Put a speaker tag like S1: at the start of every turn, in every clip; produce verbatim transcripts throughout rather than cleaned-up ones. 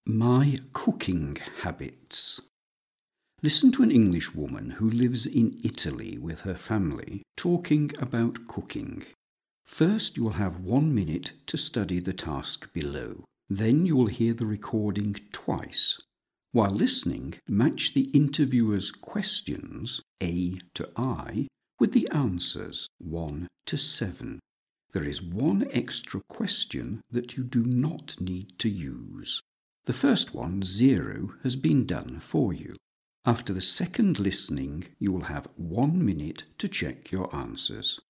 S1: My cooking habits. Listen to an English woman who lives in Italy with her family talking about cooking. First, you will have one minute to study the task below. Then you will hear the recording twice. While listening, match the interviewer's questions, A to I, with the answers, one to seven. There is one extra question that you do not need to use. The first one, zero, has been done for you. After the second listening, you will have one minute to check your answers.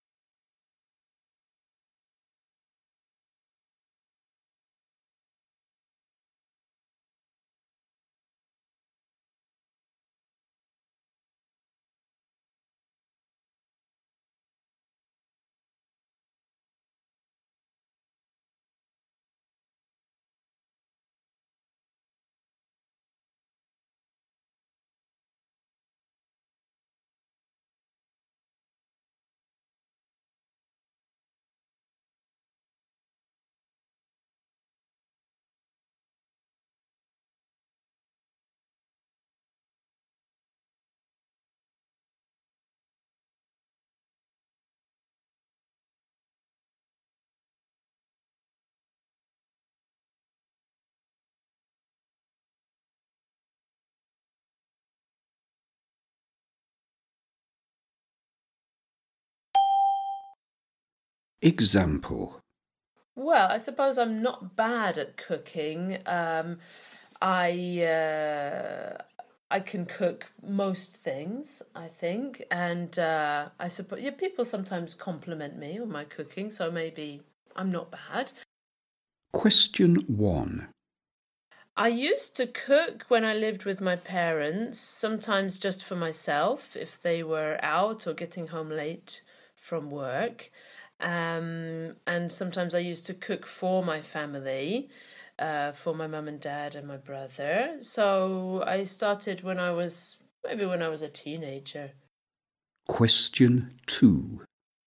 S1: Example.
S2: Well, I suppose I'm not bad at cooking. Um, I uh, I can cook most things, I think, and uh, I suppose yeah, people sometimes compliment me on my cooking, so maybe I'm not bad.
S1: Question one.
S2: I used to cook when I lived with my parents, sometimes just for myself if they were out or getting home late from work. Um, and sometimes I used to cook for my family, uh, for my mum and dad and my brother. So I started when I was, maybe when I was a teenager.
S1: Question two.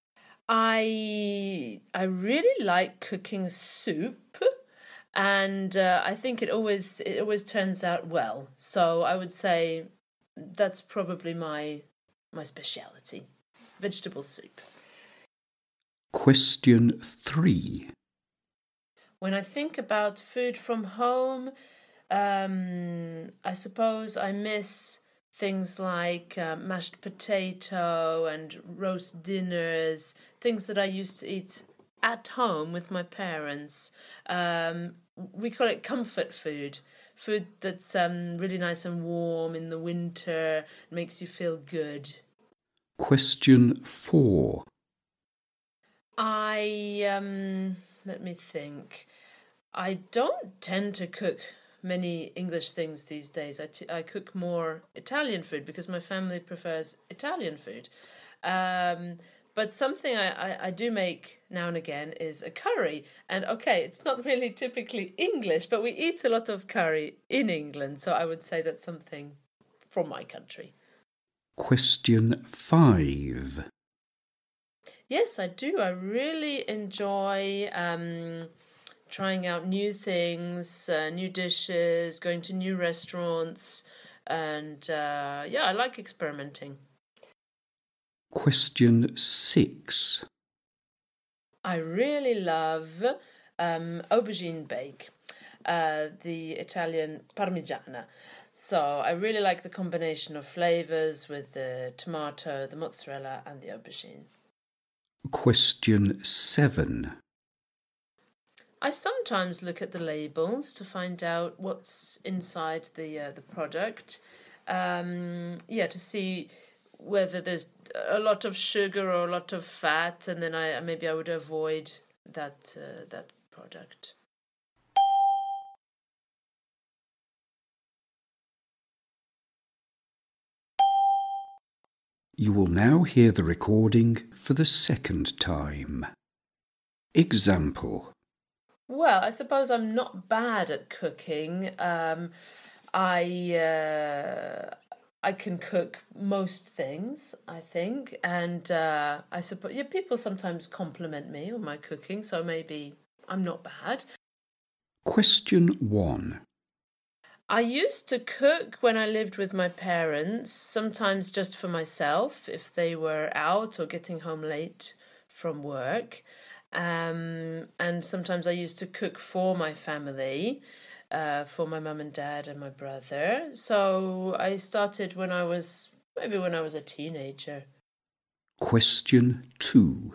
S2: I I really like cooking soup, and uh, I think it always it always turns out well. So I would say that's probably my my speciality, vegetable soup.
S1: Question three.
S2: When I think about food from home, um, I suppose I miss things like uh, mashed potato and roast dinners, things that I used to eat at home with my parents. Um, we call it comfort food, food that's um, really nice and warm in the winter, makes you feel good.
S1: Question four.
S2: I, um, let me think. I don't tend to cook many English things these days. I, t- I cook more Italian food because my family prefers Italian food. Um, but something I, I, I do make now and again is a curry. And okay, it's not really typically English, but we eat a lot of curry in England. So I would say that's something from my country.
S1: Question five.
S2: Yes, I do. I really enjoy um, trying out new things, uh, new dishes, going to new restaurants, and uh, yeah, I like experimenting.
S1: Question six.
S2: I really love um, aubergine bake, uh, the Italian parmigiana. So I really like the combination of flavors with the tomato, the mozzarella, and the aubergine.
S1: Question seven.
S2: I sometimes look at the labels to find out what's inside the uh, the product. Um, yeah, to see whether there's a lot of sugar or a lot of fat, and then I maybe I would avoid that uh, that product.
S1: You will now hear the recording for the second time. Example.
S2: Well, I suppose I'm not bad at cooking. Um, I uh, I can cook most things, I think, and uh, I suppose yeah, people sometimes compliment me on my cooking, so maybe I'm not bad.
S1: Question one.
S2: I used to cook when I lived with my parents, sometimes just for myself if they were out or getting home late from work. Um, and sometimes I used to cook for my family, uh, for my mum and dad and my brother. So I started when I was, maybe when I was a teenager.
S1: Question two.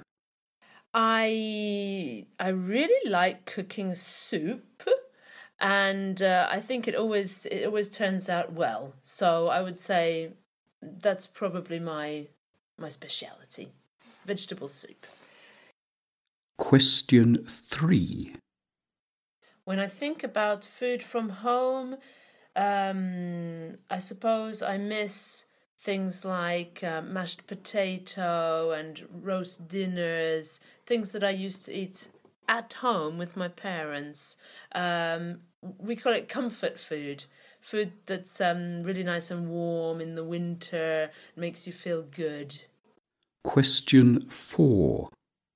S2: I I really like cooking soup, and uh, I think it always it always turns out well. So I would say that's probably my my speciality, vegetable soup.
S1: Question three.
S2: When I think about food from home, um, I suppose I miss things like uh, mashed potato and roast dinners, things that I used to eat at home with my parents. Um, we call it comfort food, food that's um, really nice and warm in the winter, makes you feel good.
S1: Question four.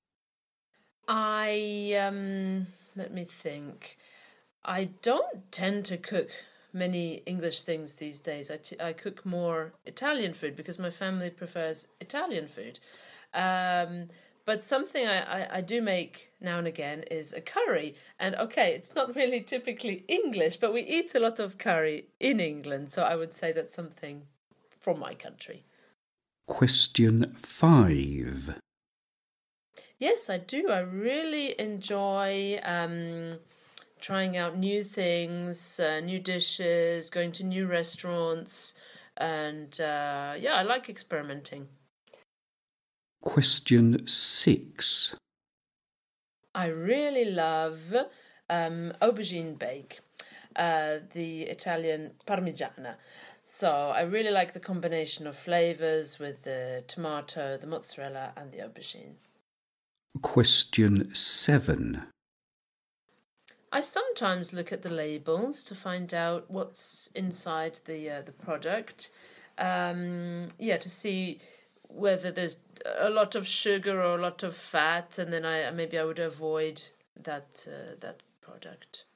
S2: I, um, let me think. I don't tend to cook many English things these days. I, t- I cook more Italian food because my family prefers Italian food. Um, but something I, I, I do make now and again is a curry. And okay, it's not really typically English, but we eat a lot of curry in England. So I would say that's something from my country.
S1: Question five.
S2: Yes, I do. I really enjoy um, trying out new things, uh, new dishes, going to new restaurants, and uh, yeah, I like experimenting.
S1: Question six.
S2: I really love um, aubergine bake, uh, the Italian parmigiana. So I really like the combination of flavors with the tomato, the mozzarella, and the aubergine.
S1: Question seven.
S2: I sometimes look at the labels to find out what's inside the uh, the product. Um, yeah, to see whether there's a lot of sugar or a lot of fat, and then I maybe I would avoid that uh, that product.